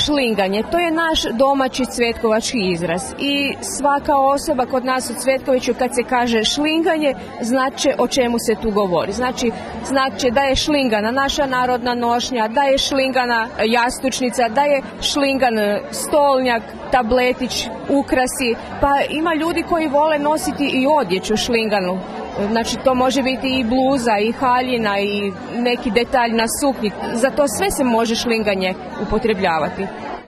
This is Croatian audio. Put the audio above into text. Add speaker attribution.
Speaker 1: šlinganje, to je naš domaći cvetkovački izraz i svaka osoba kod nas u Cvetkoviću kad se kaže šlinganje, znači o čemu se tu govori. Znači da je šlingana naša narodna nošnja, da je šlingana jastučnica, da je šlingan stolnjak, tabletić, ukrasi, pa ima ljudi koji vole nositi i odjeću šlinganu. Znači to može biti i bluza, i haljina, i neki detalj na suknji. Za to sve se može šlinganje upotrebljavati.